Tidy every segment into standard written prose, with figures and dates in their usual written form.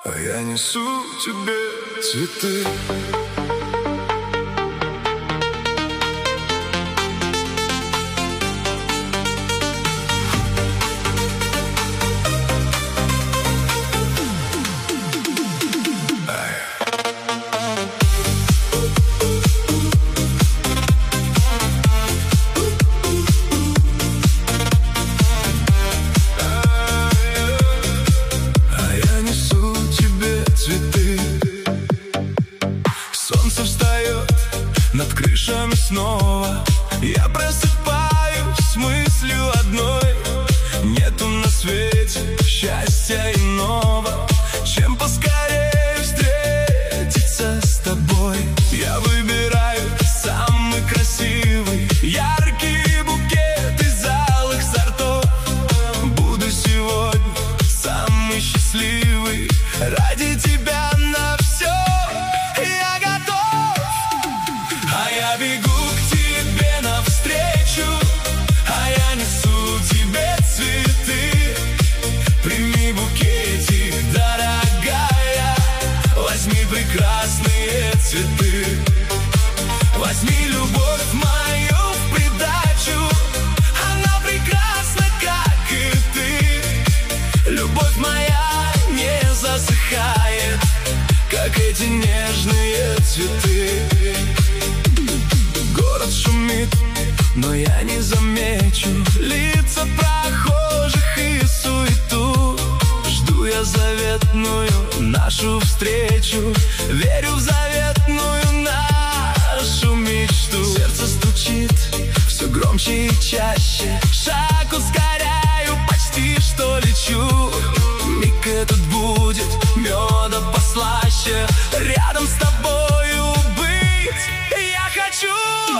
А я несу тебе цветы. Солнце встает над крышами снова. Я просыпаюсь с мыслью одной: нету на свете счастья иного, чем поскорее встретиться с тобой. Я выбираю самый красивый, яркий букет из алых сортов. Буду сегодня самый счастливый ради тебя на все. Я бегу к тебе навстречу, а я несу тебе цветы. Прими букетик, дорогая, возьми прекрасные цветы. Возьми любовь мою в придачу, она прекрасна, как и ты. Любовь моя не засыхает, как эти нежные цветы. Город шумит, но я не замечу лица прохожих и суету. Жду я заветную нашу встречу, верю в заветную нашу мечту. Сердце стучит все громче и чаще, шаг ускоряю, почти что лечу. Миг этот будет меда послаще, рядом с тобою быть я хочу.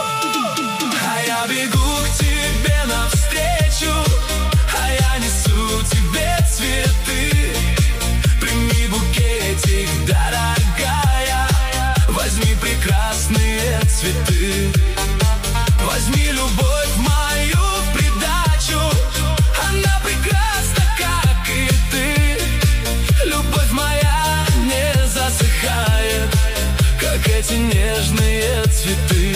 Я бегу к тебе навстречу, а я несу тебе цветы. Прими букетик, дорогая, возьми прекрасные цветы. Возьми любовь мою в придачу, она прекрасна, как и ты. Любовь моя не засыхает, как эти нежные цветы.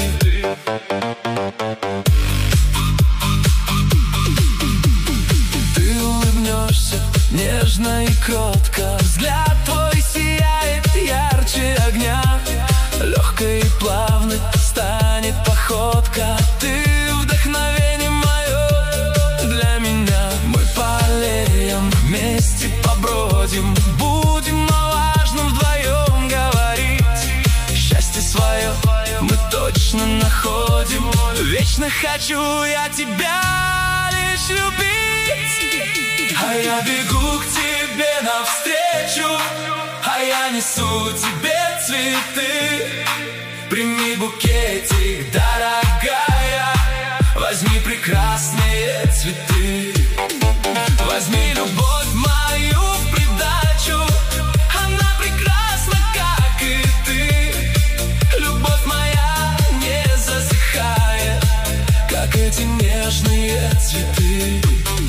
Нежно и кротко взгляд твой сияет ярче огня. Легкой и плавной станет походка, ты вдохновение мое для меня. Мы по аллеям вместе побродим, будем о важном вдвоем говорить. Счастье свое мы точно находим, вечно хочу я тебя лишь любить. А я бегу к тебе навстречу, а я несу тебе цветы. Прими букетик, дорогая, возьми прекрасные цветы. Возьми любовь мою в придачу, она прекрасна, как и ты. Любовь моя не засыхает, как эти нежные цветы.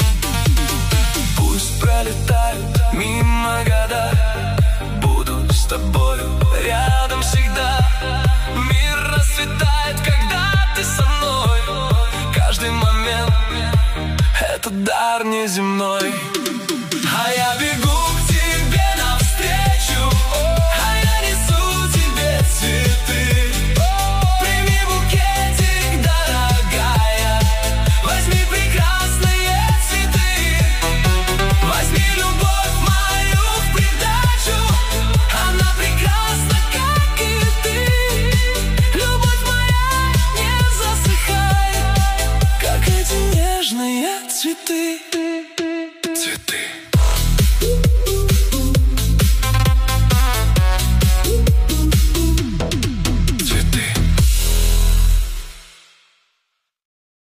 Пролетают мимо года, буду с тобою рядом всегда. Мир расцветает, когда ты со мной. Каждый момент — это дар неземной. А я бегу к тебе навстречу, а я несу тебе цветы. Прими букетик, дорогая, возьми прекрасные цветы. Возьми любовь мою в придачу, она прекрасна, как и ты. Любовь моя не засыхает, как эти нежные цветы.